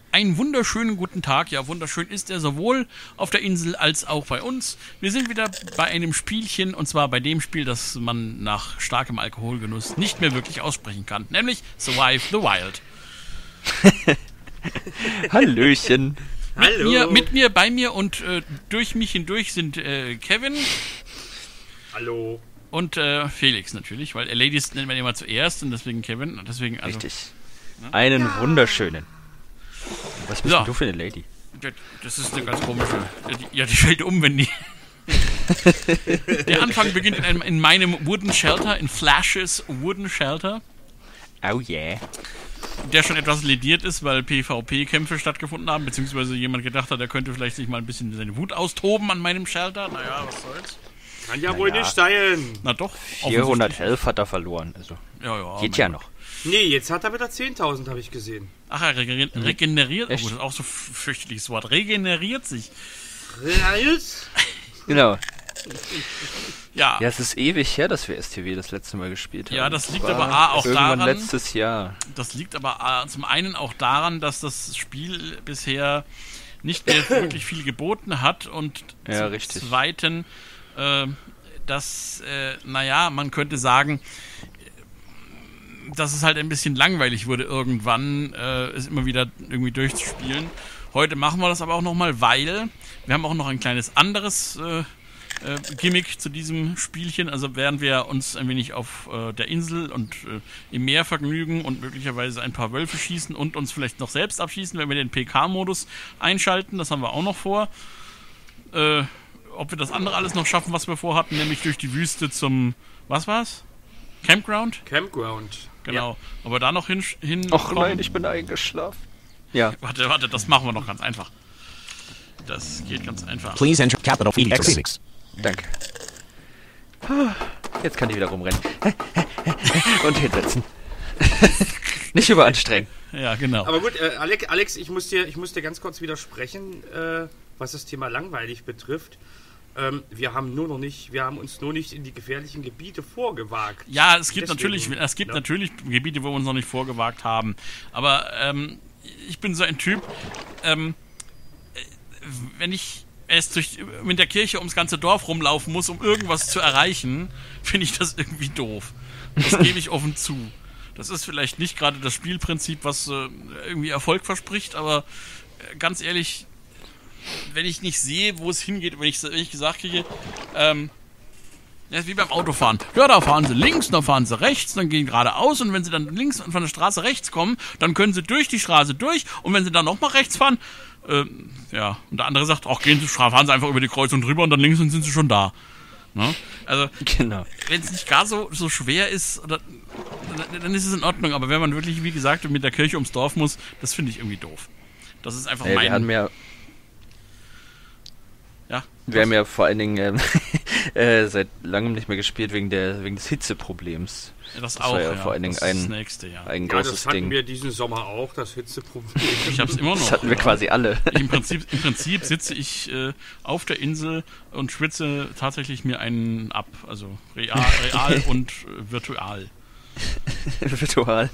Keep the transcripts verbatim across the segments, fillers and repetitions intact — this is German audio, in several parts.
einen wunderschönen guten Tag. Ja, wunderschön ist er sowohl auf der Insel als auch bei uns. Wir sind wieder bei einem Spielchen, und zwar bei dem Spiel, das man nach starkem Alkoholgenuss nicht mehr wirklich aussprechen kann, nämlich Survive the Wild. Hallöchen. Mit Hallo. mir, mit mir, bei mir und äh, durch mich hindurch sind äh, Kevin. Hallo. Und äh, Felix natürlich, weil Ladies nennt man immer zuerst und deswegen Kevin. Und deswegen, also, Richtig. Einen ja. wunderschönen. Was bist ja. denn du für eine Lady? Das ist eine ganz komische. Ja, die fällt um, wenn die. Der Anfang beginnt in, einem, in meinem Wooden Shelter, in Flashes Wooden Shelter. Oh yeah. Der schon etwas lediert ist, weil PvP-Kämpfe stattgefunden haben, beziehungsweise jemand gedacht hat, er könnte vielleicht sich mal ein bisschen seine Wut austoben an meinem Shelter. Naja, was soll's. Kann ja Na wohl ja. nicht sein. Na doch. vierhundert Health hat er verloren. Also ja, ja, geht ja Gott. noch. Nee, jetzt hat er wieder zehntausend, habe ich gesehen. Ach, er regeneriert. regeneriert. Echt? Oh, das ist auch so ein fürchterliches Wort. Regeneriert sich. Genau. Ja. Ja, es ist ewig her, dass wir S T W das letzte Mal gespielt haben. Ja, das liegt war aber A, auch irgendwann daran. letztes Jahr. Das liegt aber A, zum einen auch daran, dass das Spiel bisher nicht mehr wirklich viel geboten hat und ja, zum richtig. Zweiten, äh, dass, äh, naja, man könnte sagen, dass es halt ein bisschen langweilig wurde irgendwann, äh, es immer wieder irgendwie durchzuspielen. Heute machen wir das aber auch nochmal, weil wir haben auch noch ein kleines anderes äh, äh, Gimmick zu diesem Spielchen. Also während wir uns ein wenig auf äh, der Insel und äh, im Meer vergnügen und möglicherweise ein paar Wölfe schießen und uns vielleicht noch selbst abschießen, wenn wir den P K-Modus einschalten. Das haben wir auch noch vor. Äh, ob wir das andere alles noch schaffen, was wir vorhatten, nämlich durch die Wüste zum, was war's? Campground? Campground. Genau. Ja. Aber da noch hin... hin Ach nein, ich bin eingeschlafen. Ja. Warte, warte, das machen wir noch ganz einfach. Das geht ganz einfach. Please enter capital Felix. Danke. Jetzt kann ich wieder rumrennen. Und hinsetzen. Nicht überanstrengen. Ja, genau. Aber gut, äh, Alex, Alex, ich muss dir, ich muss dir ganz kurz widersprechen, äh, was das Thema langweilig betrifft. Ähm, wir haben nur noch nicht, wir haben uns nur nicht in die gefährlichen Gebiete vorgewagt. Ja, es gibt Deswegen, natürlich, es gibt ja. natürlich Gebiete, wo wir uns noch nicht vorgewagt haben. Aber ähm, ich bin so ein Typ, ähm, wenn ich erst durch, mit der Kirche ums ganze Dorf rumlaufen muss, um irgendwas zu erreichen, finde ich das irgendwie doof. Das gebe ich offen zu. Das ist vielleicht nicht gerade das Spielprinzip, was äh, irgendwie Erfolg verspricht, aber äh, ganz ehrlich, wenn ich nicht sehe, wo es hingeht, wenn ich, wenn ich gesagt kriege, ähm, ja, ist wie beim Autofahren. Ja, da fahren sie links, da fahren sie rechts, dann gehen geradeaus und wenn sie dann links von der Straße rechts kommen, dann können sie durch die Straße durch und wenn sie dann nochmal rechts fahren, ähm, ja, und der andere sagt, auch gehen sie, fahren sie einfach über die Kreuzung drüber und dann links und sind sie schon da. Ne? Also, genau. Wenn es nicht gar so, so schwer ist, oder, dann, dann ist es in Ordnung, aber wenn man wirklich, wie gesagt, mit der Kirche ums Dorf muss, das finde ich irgendwie doof. Das ist einfach Ey, mein... Wir haben ja Ja. Wir haben ja vor allen Dingen ähm, äh, seit langem nicht mehr gespielt wegen der wegen des Hitzeproblems. Ja, das, das auch, war ja, ja. vor allen Dingen das ein, ist das nächste, ja. ein Ja, großes das hatten Ding. wir diesen Sommer auch, das Hitzeproblem. Ich hab's immer noch. Das hatten wir ja. quasi alle. Im Prinzip, im Prinzip sitze ich äh, auf der Insel und schwitze tatsächlich mir einen ab. Also real, real und äh, virtual. Virtual.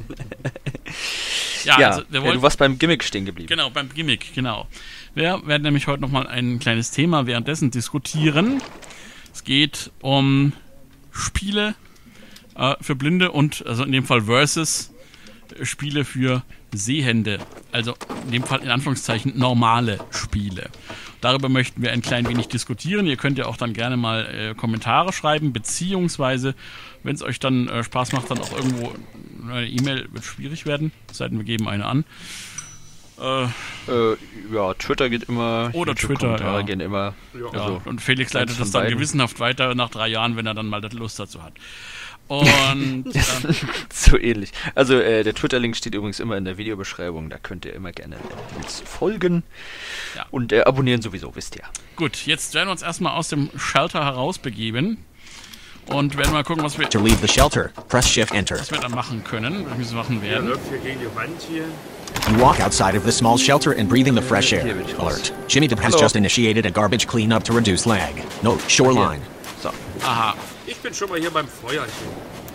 Ja, ja, also, ja, du warst beim Gimmick stehen geblieben. Genau, beim Gimmick, genau. Wir werden nämlich heute nochmal ein kleines Thema währenddessen diskutieren. Es geht um Spiele äh, für Blinde und, also in dem Fall Versus, äh, Spiele für Sehende. Also in dem Fall in Anführungszeichen normale Spiele. Darüber möchten wir ein klein wenig diskutieren. Ihr könnt ja auch dann gerne mal äh, Kommentare schreiben, beziehungsweise, wenn es euch dann äh, Spaß macht, dann auch irgendwo eine E-Mail, wird schwierig werden, es sei denn, wir geben eine an. Äh, äh, ja, Twitter geht immer. Oder Twitter, Kommentare ja. gehen immer. Ja. Ja, Also, und Felix leitet eins das von dann beiden. gewissenhaft weiter nach drei Jahren, wenn er dann mal Lust dazu hat. Und ähm, So ähnlich. Also äh, der Twitter-Link steht übrigens immer in der Videobeschreibung. Da könnt ihr immer gerne uns folgen. Ja. Und äh, abonnieren sowieso, wisst ihr. gut, jetzt werden wir uns erstmal aus dem Shelter herausbegeben und werden mal gucken, was wir, To leave the shelter, press Shift Enter. was wir dann machen können, was wir machen Der werden. läuft hier gegen die Wand hier. You walk outside of the small shelter and breathing the fresh air. Hier bin ich raus. Alert. Jimmy Depp has Hallo. just initiated a garbage cleanup to reduce lag. Note, shoreline. So. Aha, Ich bin schon mal hier beim Feuerchen.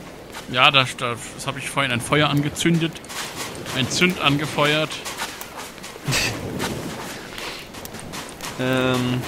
ja, da, da, das habe ich vorhin ein Feuer angezündet, ein Zünd angefeuert. ähm,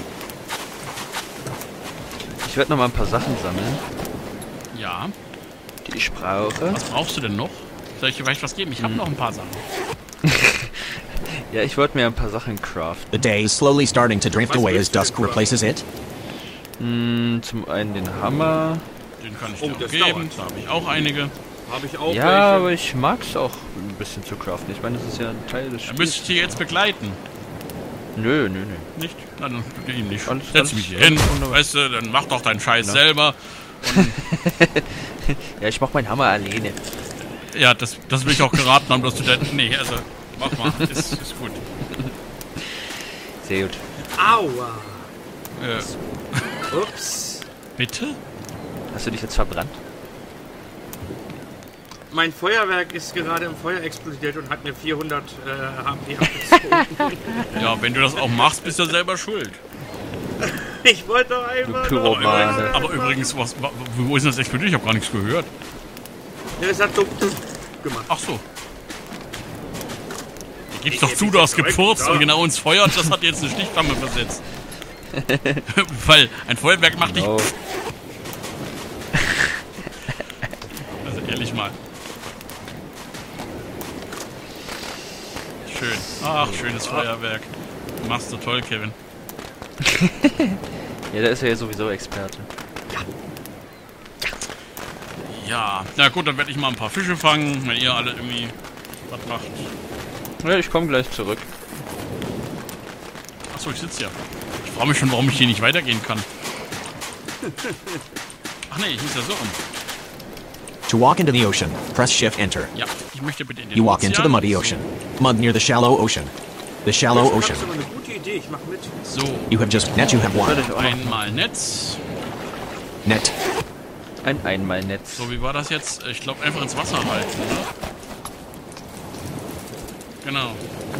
ich werde noch mal ein paar Sachen sammeln, Ja. die ich brauche. Was brauchst du denn noch? Soll ich dir vielleicht was geben? Ich habe noch ein paar Sachen. Ja, ich wollte mir ein paar Sachen craften. The day is slowly starting to drift Was away as willst du dusk denn replaces it. Hm, zum einen den Hammer. Den kann ich Oh, dir auch das geben. dauert. Da habe ich auch einige. Habe ich auch Ja, welche. aber ich mag es auch ein bisschen zu craften. Ich meine, das ist ja ein Teil des Da Spiels. müsste ich dir jetzt begleiten. Nö, nö, nö. Nicht? Na, dann ihn nicht. Alles- Setz alles- mich hier hin. alles wunderbar. Weißt du, dann mach doch deinen Scheiß Ja. selber. Und Ja, ich mach meinen Hammer alleine. ja, das, das will ich auch geraten haben, dass du da. Nee, also, mach mal. Ist, ist gut. Sehr gut. Aua. Äh, Ups. bitte? Hast du dich jetzt verbrannt? Mein Feuerwerk ist gerade im Feuer explodiert und hat mir vierhundert äh, H P abgezogen. Ja, wenn du das auch machst, bist du selber schuld. Ich wollte doch einfach... Du Pyromane. nur- Aber übrigens, was, wa- wo ist denn das explodiert? Ich habe gar nichts gehört. Ja, es hat so gemacht. Ach so. Gib's Ich doch hätte zu, mich du hast jetzt gefurzt direkt- und genau ins Feuer und das hat jetzt eine Stichflamme versetzt. Weil ein Feuerwerk macht nicht. Oh. Also ehrlich mal. Schön. Ach, schönes Feuerwerk. Machst du toll, Kevin. Ja, der ist ja sowieso Experte. Ja. Na gut, dann werde ich mal ein paar Fische fangen, wenn ihr alle irgendwie was macht. Ja, ich komme gleich zurück. Achso, ich sitze ja. Ich frage mich schon, warum ich hier nicht weitergehen kann. Ach nee, ich muss ja so rum. To walk into the ocean, press Shift Enter. Ja, ich möchte bitte in den You walk into the Ozean. muddy ocean. Mud near the shallow ocean. The shallow Das ocean. ist aber eine gute Idee, ich mach mit. So, You have just net you have Warte one. ich auch noch. einmal Netz. Net. Ein Einmalnetz. So, wie war das jetzt? Ich glaube, einfach ins Wasser halten, ne? Genau.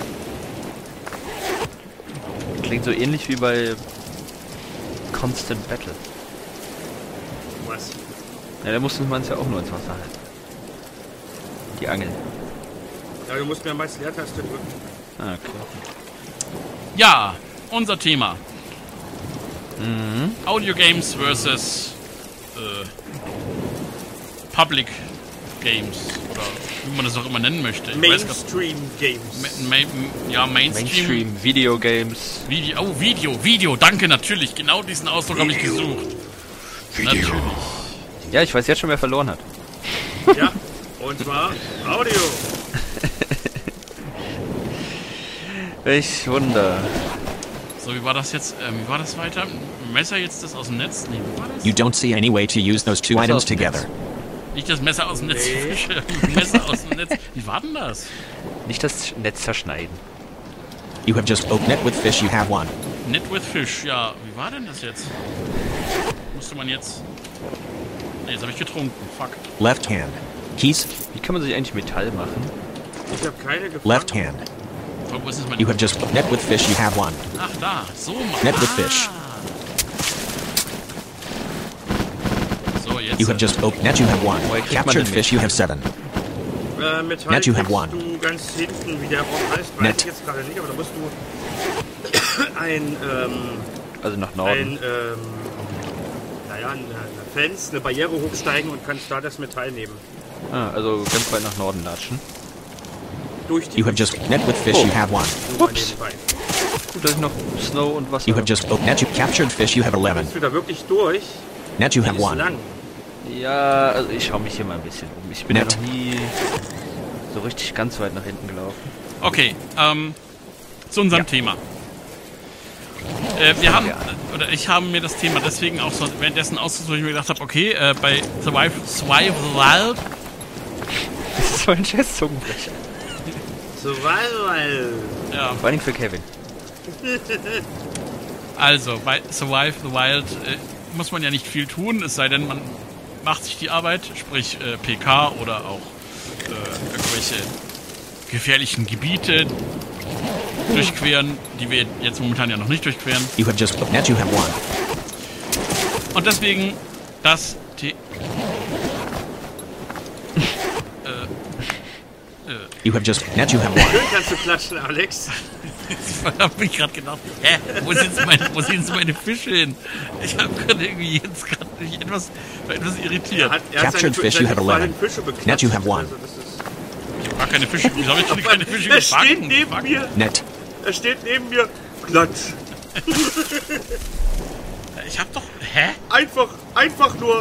Klingt so ähnlich wie bei Constant Battle. Was? Ja, da musste man es ja auch nur ins Wasser halten. Die Angeln. Ja, du musst mehrmals Leertaste drücken. Ah, klar. Ja, unser Thema. Audio Games versus äh, Public Games. Oder wie man das auch immer nennen möchte. Ich weiß gar- Mainstream Games. Ma ma ja, Mainstream. Mainstream, Videogames. Video. Oh, Video, Video. Danke, natürlich. Genau diesen Ausdruck habe ich gesucht. Natürlich. Ja, ich weiß jetzt schon, wer verloren hat. Ja, und zwar Audio. Welch Wunder. So, wie war das jetzt? Ähm, wie war das weiter? Messer jetzt das aus dem Netz? Nee, wie war das? You don't see any way to use those two Messer items aus dem Netz. together. Nicht das Messer aus dem Netz. Nee. Fische. Messer aus dem Netz. Wie war denn das? Nicht das Netz zerschneiden. You have just opened net with fish, you have one. Net with Fish. Ja, wie war denn das jetzt? Musste man jetzt... Ne, jetzt habe ich getrunken. Fuck. Left hand. Keys, Wie kann man sich eigentlich Metall machen? Ich habe keine gefangen. left hand. So, wo ist jetzt mein... You have just net with fish, you have one. Ach, da. So, Mann. Net with Ah. fish. So, jetzt... You have just opened net, you have one. Woher kriegt man Captured denn fish, you have seven. Äh, Metall Net you have kriegst one. du ganz hinten, wie der Ort heißt, weiß Net. ich jetzt gerade nicht, aber da musst du ein, ähm, Also nach Norden. ein, ähm, naja, eine, eine Fence, eine Barriere hochsteigen und kannst da das Metall nehmen. Ah, also ganz weit nach Norden latschen. Durch die You have just net with fish, you have one. Nur mal Ups. nebenbei. Gut, dass ich noch Snow und Wasser You have habe. just opened net, you captured fish, you have eleven. Bist du da wirklich durch? Net, you Die have ist one. lang. Ja, also ich schaue mich hier mal ein bisschen um. Ich bin Nett. ja noch nie so richtig ganz weit nach hinten gelaufen. Okay, ähm, zu unserem Ja. Thema. Äh, wir haben, gerne. oder ich habe mir das Thema deswegen auch so währenddessen ausgesucht, weil ich mir gedacht habe, okay, äh, bei Survive, Survive the Wild, Das ist so ein Scheiß-Zungenbrecher. Survival. ja, Vor allem für Kevin. also bei Survive the Wild äh, muss man ja nicht viel tun, es sei denn, man macht sich die Arbeit, sprich äh, P K oder auch äh, irgendwelche gefährlichen Gebiete durchqueren, die wir jetzt momentan ja noch nicht durchqueren. You have just opened net, you have one. Und deswegen das The You have just net, you have one. Schön kannst du klatschen, Alex. Ich hab mich gerade gedacht, hä, wo sind jetzt meine, wo sind jetzt meine Fische hin? Ich habe gerade irgendwie jetzt gerade mich etwas, etwas irritiert. Er hat, er hat Captured seine, fish, you have seine eleven. Fische beklatscht. Net, you have one. Also das ist, Ich hab gar keine Fische, wieso habe ich denn keine Fische er steht gefangen? neben Fuck. mir. Net. Er steht neben mir. Klatsch. Ich hab doch, hä? Einfach, einfach nur.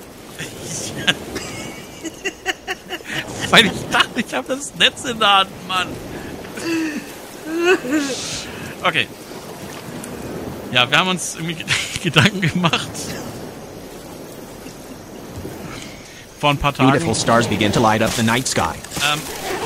Weil ich dachte, ich habe das Netz in der Hand, Mann. Okay. Ja, wir haben uns irgendwie Gedanken gemacht. Vor ein paar Tagen. Beautiful stars begin to light up the night sky. Ähm,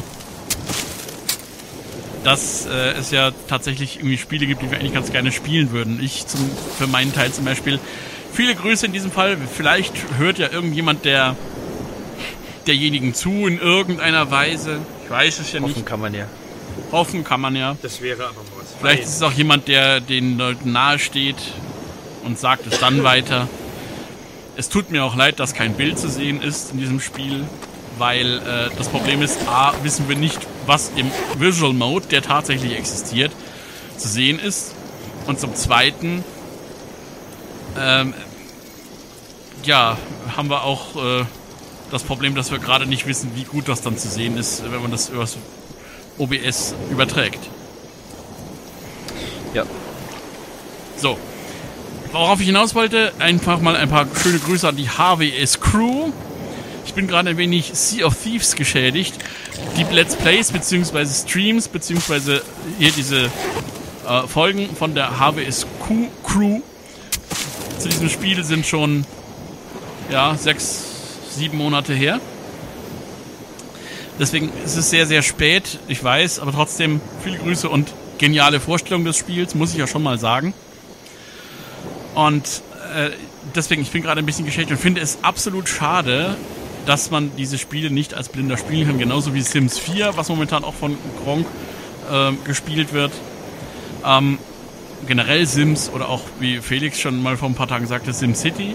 dass äh, es ja tatsächlich irgendwie Spiele gibt, die wir eigentlich ganz gerne spielen würden. Ich zum, für meinen Teil zum Beispiel. Viele Grüße in diesem Fall. Vielleicht hört ja irgendjemand der derjenigen zu in irgendeiner Weise. Ich weiß es ja nicht. Hoffen kann man ja. Hoffen kann man ja. Das wäre aber was. Vielleicht ist es auch jemand, der den Leuten nahe steht und sagt es dann weiter. Es tut mir auch leid, dass kein Bild zu sehen ist in diesem Spiel, weil äh, das Problem ist, a, wissen wir nicht, was im Visual Mode, der tatsächlich existiert, zu sehen ist. Und zum Zweiten, ähm, ja, haben wir auch äh, das Problem, dass wir gerade nicht wissen, wie gut das dann zu sehen ist, wenn man das über das O B S überträgt. Ja. So. Worauf ich hinaus wollte, einfach mal ein paar schöne Grüße an die H W S Crew. Ich bin gerade ein wenig Sea of Thieves geschädigt. Die Let's Plays bzw. Streams bzw. hier diese äh, Folgen von der H W S Crew zu diesem Spiel sind schon ja sechs, sieben Monate her. Deswegen ist es sehr, sehr spät, ich weiß, aber trotzdem viele Grüße und geniale Vorstellung des Spiels, muss ich ja schon mal sagen. Und äh, deswegen, ich bin gerade ein bisschen geschädigt und finde es absolut schade, dass man diese Spiele nicht als Blinder spielen kann, genauso wie Sims vier, was momentan auch von Gronk äh, gespielt wird. Ähm, generell Sims oder auch, wie Felix schon mal vor ein paar Tagen sagte, SimCity.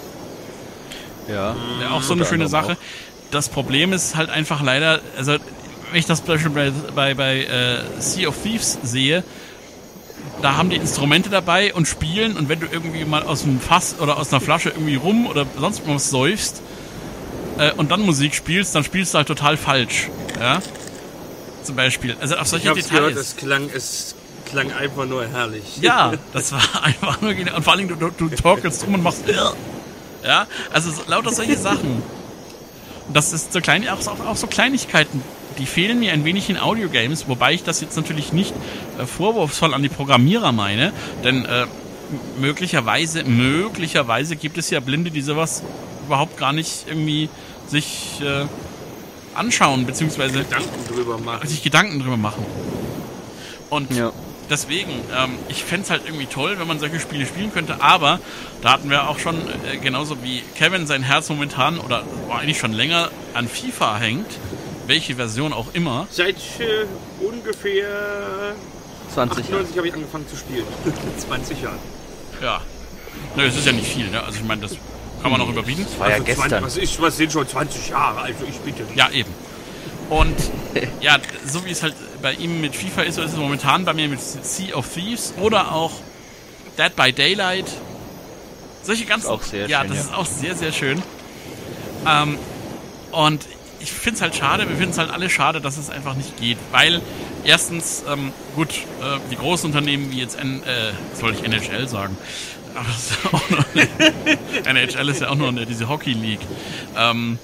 Ja. Ja, auch so eine schöne Sache. Das Problem ist halt einfach leider, also wenn ich das Beispiel bei, bei, bei äh, Sea of Thieves sehe, da haben die Instrumente dabei und spielen und wenn du irgendwie mal aus einem Fass oder aus einer Flasche irgendwie rum oder sonst was säufst äh, und dann Musik spielst, dann spielst du halt total falsch. Ja? Zum Beispiel. Also auf solche Ich hab's Details. gehört, es klang, es klang einfach nur herrlich. Ja, das war einfach nur genial. Und vor allem, du, du, du torkelst rum und machst ja, also so, lauter solche Sachen. Und das ist so klein, auch, auch, auch so Kleinigkeiten, die fehlen mir ein wenig in Audiogames, wobei ich das jetzt natürlich nicht äh, vorwurfsvoll an die Programmierer meine, denn äh, möglicherweise, möglicherweise gibt es ja Blinde, die sowas überhaupt gar nicht irgendwie sich äh, anschauen, beziehungsweise Gedanken drüber machen. sich Gedanken drüber machen. Und Ja. deswegen, ähm, ich fände es halt irgendwie toll, wenn man solche Spiele spielen könnte, aber da hatten wir auch schon, äh, genauso wie Kevin sein Herz momentan, oder oh, eigentlich schon länger, an FIFA hängt, welche Version auch immer. Seit äh, ungefähr zwanzig Jahre. achtundneunzig habe ich angefangen zu spielen. zwanzig Jahre. Ja. Nö, es ist ja nicht viel, ne? Also ich meine, das kann man auch überbieten. War ja Also gestern. zwanzig, was, ist, was sind schon zwanzig Jahre? Also ich bitte nicht. Ja, eben. Und ja, so wie es halt bei ihm mit FIFA ist, so ist es momentan bei mir mit Sea of Thieves oder auch Dead by Daylight. Solche ganzen... Auch sehr ja, schön, das ja. ist auch sehr, sehr schön. Ähm, und ich finde es halt schade, wir finden es halt alle schade, dass es einfach nicht geht. Weil erstens, ähm, gut, äh, die großen Unternehmen wie jetzt, N, äh, jetzt wollte ich N H L sagen, aber das ist ja auch noch eine, N H L ist ja auch nur eine, diese Hockey League. Ähm,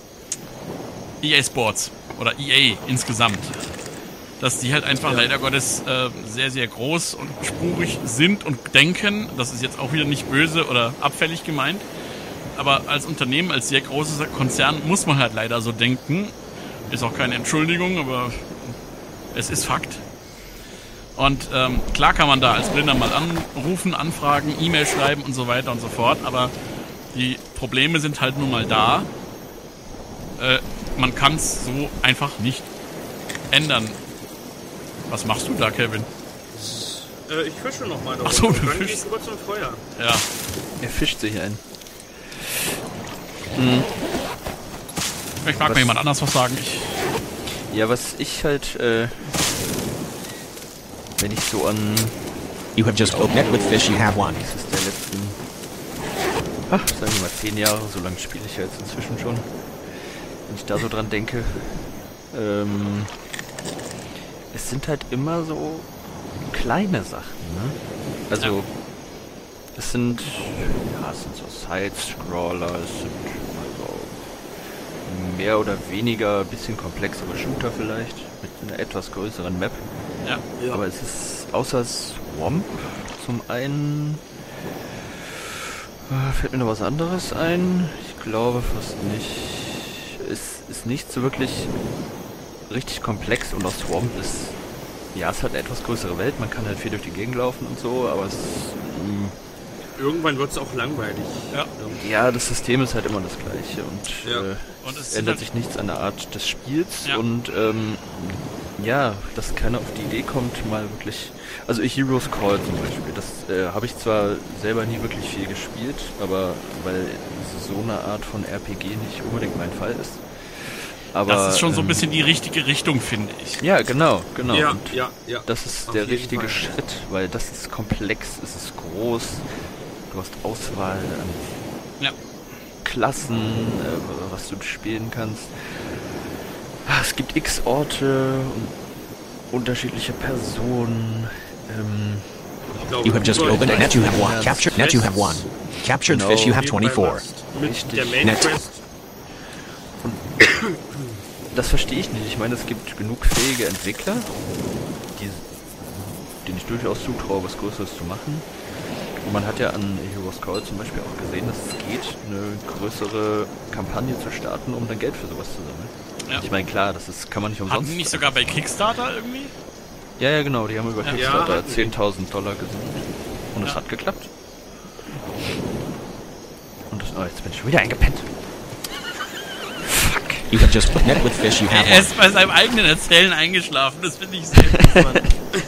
E A Sports oder E A insgesamt, dass die halt einfach ja. leider Gottes äh, sehr, sehr groß und spurig sind und denken, das ist jetzt auch wieder nicht böse oder abfällig gemeint, aber als Unternehmen, als sehr großes Konzern muss man halt leider so denken. Ist auch keine Entschuldigung, aber es ist Fakt. Und ähm, klar kann man da als Blinder mal anrufen, anfragen, E-Mail schreiben und so weiter und so fort, aber die Probleme sind halt nun mal da. Äh, man kann es so einfach nicht ändern. Was machst du da, Kevin? Äh, ich fische noch mal. Ach so, du Dann fischst. gehe ich kurz zum Feuer. Ja. Er fischt sich ein. Vielleicht mag Was? mir jemand anders was sagen. Ich, Ja, was ich halt äh, wenn ich so an... You have just opened with fish, you have one. Das ist der letzten... Ach, sagen wir mal zehn Jahre, so lange spiele ich ja jetzt inzwischen schon. Wenn ich da so dran denke. Ähm, es sind halt immer so kleine Sachen, ne? Also, ja. es sind, ja, es sind so Side-Scroller, es sind also mehr oder weniger ein bisschen komplexere Shooter vielleicht, mit einer etwas größeren Map. Ja. Ja. Aber es ist außer Swamp zum einen... Fällt mir noch was anderes ein? Ich glaube fast nicht. Es ist nicht so wirklich richtig komplex und auch Swamp ist, ja, es hat eine etwas größere Welt, man kann halt viel durch die Gegend laufen und so, aber es mh, Irgendwann wird es auch langweilig. Ja. ja, das System ist halt immer das gleiche und, Ja. äh, Und es es sind ändert halt- sich nichts an der Art des Spiels Ja. und ähm, ja, dass keiner auf die Idee kommt, mal wirklich, also Heroes Call zum Beispiel, das äh, habe ich zwar selber nie wirklich viel gespielt, aber weil so eine Art von R P G nicht unbedingt mein Fall ist. Aber, Das ist schon so ein ähm, bisschen die richtige Richtung, finde ich. Ja, genau, genau. Ja, Und ja, ja. das ist Auf der jeden richtige Fall. Schritt, weil das ist komplex, es ist groß, du hast Auswahl an Ja. Klassen, äh, was du spielen kannst. Ah, es gibt x Orte und unterschiedliche Personen. Ähm, Ich glaube, You have just über- opened a net, you have one. Captured net, you have one. Captured No. fish, you have Wie bei twenty-four. Rust. Mit Richtig. der Main Nett. Quest. Das verstehe ich nicht. Ich meine, es gibt genug fähige Entwickler, die, denen ich durchaus zutraue, was Größeres zu machen. Und man hat ja an Heroes Call zum Beispiel auch gesehen, dass es geht, eine größere Kampagne zu starten, um dann Geld für sowas zu sammeln. Ja. Ich meine, klar, das ist, kann man nicht Hatten umsonst... die nicht sogar bei Kickstarter irgendwie? Ja, ja, genau, die haben über Ja. Kickstarter Ja, hatten die. zehntausend Dollar gesammelt. Und es Ja. hat geklappt. Und das, oh, jetzt bin ich schon wieder eingepennt. You have just net with fish, you have Er one. ist bei seinem eigenen Erzählen eingeschlafen, das finde ich sehr interessant.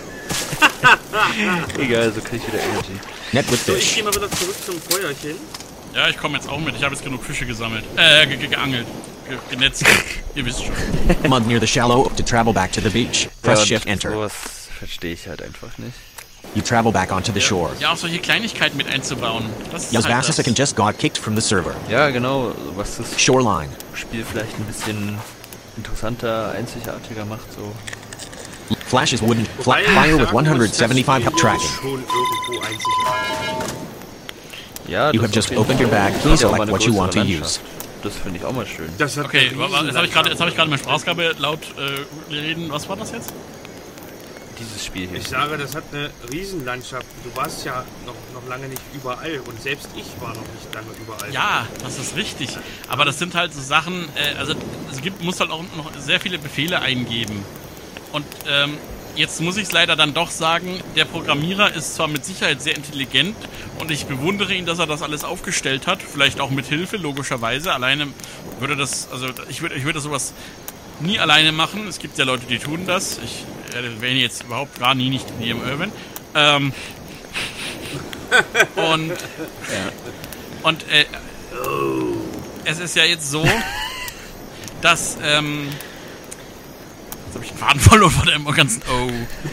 Egal, so krieg ich wieder Energy. Net with So, ich fish. gehe mal wieder zurück zum Feuerchen. Ja, ich komme jetzt auch mit. Ich habe jetzt genug Fische gesammelt. Äh, ge ge geangelt. Ge genetzt. Ihr wisst schon. Mud near the shallow to travel back to the beach. Press und shift enter. sowas verstehe ich halt einfach nicht. You travel back onto the shore. Ja, auch solche Kleinigkeiten mit einzubauen. Das ist Yos halt Vassisa can das. just got kicked from the server. Ja, genau, was das Shoreline. Spiel vielleicht ein bisschen interessanter, einzigartiger macht, so. Flash is wooden. Fla Wobei ich fire with sagen one hundred muss, seventy-five das Spiel tracking. ist schon irgendwo einzigartig. Ja, You das have just auf jeden opened your Fall. bag. Das Please ist ja auch mal select eine what you want to größere use. Landschaft. Das finde ich auch mal schön. Das hat Okay, eine wa- wa- jetzt habe ich gerade jetzt hab ich Riesenlandschaft. gerade meine Sprachausgabe laut äh, reden. Was war das jetzt? Dieses Spiel hier. Ich sage, das hat eine Riesenlandschaft. Du warst ja noch, noch lange nicht überall und selbst ich war noch nicht lange überall. Ja, das ist richtig. Aber das sind halt so Sachen, äh, also es gibt, muss halt auch noch sehr viele Befehle eingeben. Und ähm, jetzt muss ich es leider dann doch sagen, der Programmierer ist zwar mit Sicherheit sehr intelligent und ich bewundere ihn, dass er das alles aufgestellt hat, vielleicht auch mit Hilfe, logischerweise. Alleine würde das, also ich würde ich würde sowas nie alleine machen. Es gibt ja Leute, die tun das. Ich erwähne jetzt überhaupt gar nie nicht Liam Irwin. Ähm, und und äh, es ist ja jetzt so, dass ähm, jetzt habe ich den Faden verloren von dem ganzen Oh.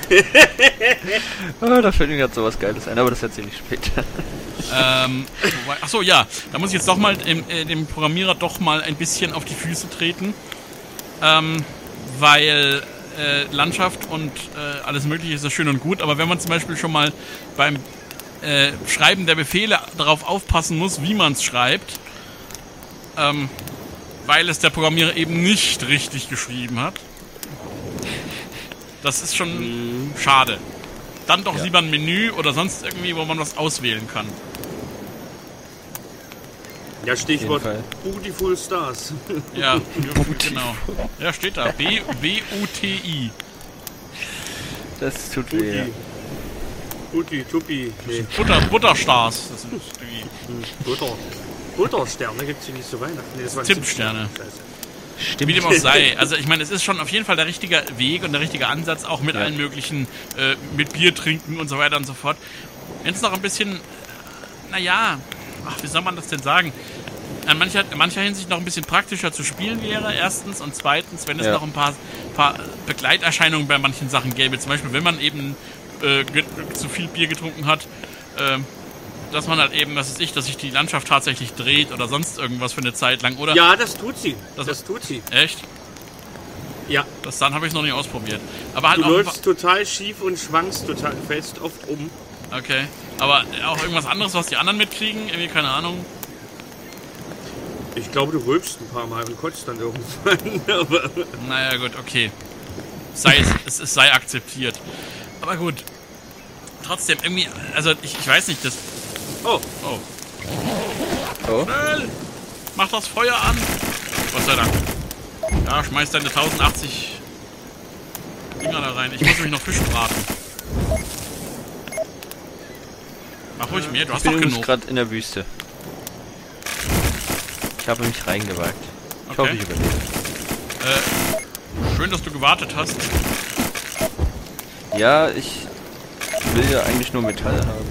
Oh, da fällt mir gerade sowas Geiles ein, aber das erzähle ich später. Ähm, wobei, achso, ja, da muss ich jetzt doch mal dem, äh, dem Programmierer doch mal ein bisschen auf die Füße treten. Ähm, weil äh, Landschaft und äh, alles Mögliche ist ja schön und gut, aber wenn man zum Beispiel schon mal beim äh, Schreiben der Befehle darauf aufpassen muss, wie man es schreibt, ähm, weil es der Programmierer eben nicht richtig geschrieben hat, das ist schon schade. Dann doch Ja. lieber ein Menü oder sonst irgendwie, wo man was auswählen kann. Ja, Stichwort Fall. Beautiful Stars. Ja, genau. Ja, steht da. B U T I. Das tut weh. Buti. Buti, Tupi. Nee, Butter, Butterstars. Das sind irgendwie Butter. Buttersterne gibt es hier nicht zu Weihnachten. Nee, das waren Zimtsterne. Scheiße. Stimmt. Wie dem auch sei. Also ich meine, es ist schon auf jeden Fall der richtige Weg und der richtige Ansatz, auch mit Ja. allen möglichen, äh, mit Bier trinken und so weiter und so fort. Wenn es noch ein bisschen, naja, ach, wie soll man das denn sagen? In mancher, in mancher Hinsicht noch ein bisschen praktischer zu spielen wäre, erstens. Und zweitens, wenn es Ja. noch ein paar, paar Begleiterscheinungen bei manchen Sachen gäbe. Zum Beispiel, wenn man eben äh, ge zu viel Bier getrunken hat, äh, dass man halt eben, was weiß ich, dass sich die Landschaft tatsächlich dreht oder sonst irgendwas für eine Zeit lang, oder? Ja, das tut sie. Das, Das, tut sie. Echt? Ja. Das dann habe ich noch nicht ausprobiert. Aber halt Du auch läufst total schief und schwankst total, fällst oft um. Okay. Aber auch irgendwas anderes, was die anderen mitkriegen? Irgendwie, keine Ahnung. Ich glaube, du rülpst ein paar Mal und kotzt dann irgendwann. Aber Naja, gut, okay. Sei es, es, es sei akzeptiert. Aber gut. Trotzdem, irgendwie, also ich, ich weiß nicht, das... oh, Oh. Oh. Schnell! Mach das Feuer an! Gott sei Dank. Ja, schmeiß deine tausendachtzig Dinger da rein. Ich muss nämlich noch Fisch braten. Mach ruhig mehr, du Ich hast bin doch übrigens genug. gerade in der Wüste. Ich habe mich reingewagt. Ich Okay. hoffe, ich überlebe. Äh, schön, dass du gewartet hast. Ja, ich will ja eigentlich nur Metall haben.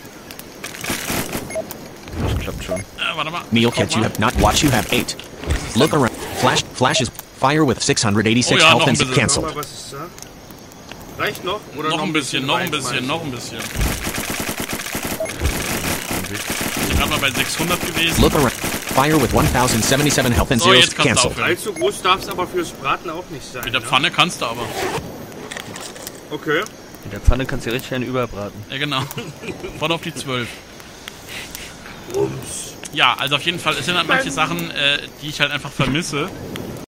Das klappt schon. Äh, warte mal. Meal Ich guck kit you mal. have not watch you have eight. Look around. Flash flashes fire with six hundred eighty-six Oh ja, health noch ein and bisschen. schau cancelled. mal, was ist da? Reicht noch? Oder Noch ein bisschen, noch ein bisschen, reinschmeißen? noch ein bisschen. Ich bin gerade mal bei sechshundert gewesen. Look around. Fire with one thousand seventy-seven health and So, zeros jetzt kannst du cancelled. aufhören. Allzu groß darf es aber fürs Braten auch nicht sein. Mit der ne? Pfanne kannst du aber. Okay. In der Pfanne kannst du richtig einen überbraten. Ja, genau. Voll auf die zwölf. Rums. Ja, also auf jeden Fall, es sind halt manche Sachen, äh, die ich halt einfach vermisse.